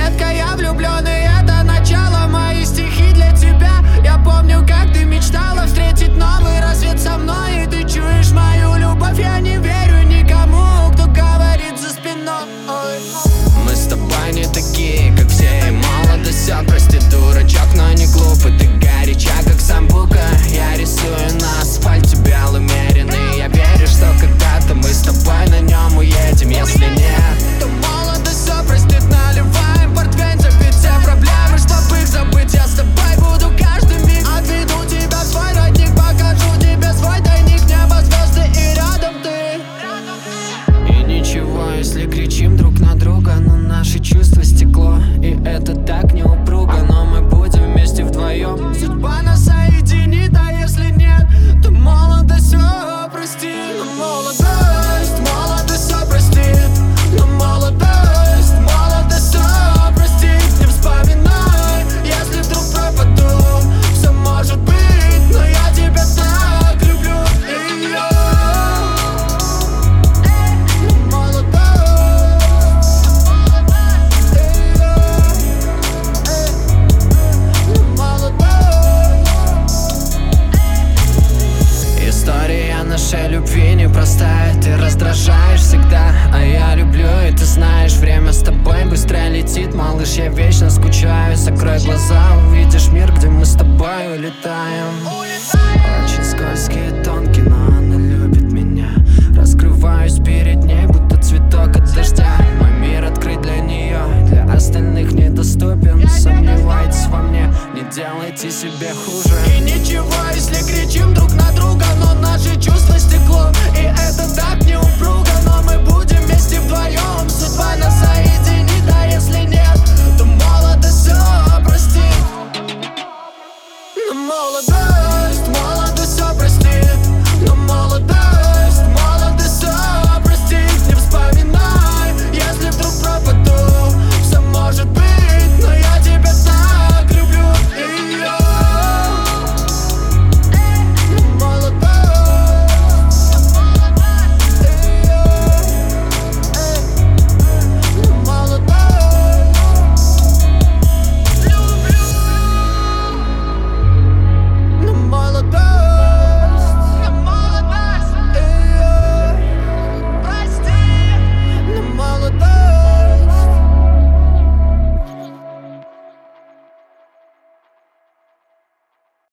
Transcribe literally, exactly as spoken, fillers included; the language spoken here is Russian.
детка, я влюблен, и это начало. Мои стихи для тебя. Я помню, как ты мечтала встретить новый рассвет со мной. И ты чуешь мою любовь, я не верю никому, кто говорит за спиной. Мы с тобой не такие, как все, и молодость все, прости, дурачок, но не глупый. Ты горяча, как самбука. Я рисую на асфальте белый меренный. Я верю, что когда-то мы с тобой на нем уедем. Если нет, то молодость все простит. Наливаем портвейн, забить все проблемы, чтобы их забыть. Я с тобой буду каждый миг. Отведу тебя в свой родник, покажу тебе свой тайник. Небо, звезды и рядом ты. И ничего, если кричим друг на друга, но наши чувства стекло, и это так не упруго. Но мы будем вместе вдвоем. Судьба нас соединит, а если нет, то молодость все простит. Но молодость, молодость все простит. Но молодость, молодость все простит. Не вспоминай, если вдруг пропаду. Все может быть, но я тебя так люблю. И я история нашей любви непростая. Ты раздражаешь всегда, а я люблю, и ты знаешь, время с тобой быстро летит. Малыш, я вечно скучаю. Закрой глаза, увидишь мир, где мы с тобой улетаем. Очень скользкий и тонкий, но она любит меня. Раскрываюсь перед ней, будто цветок от дождя. Мой мир открыт для нее, для остальных недоступен. Сомневайтесь во мне, не делайте себе хуже.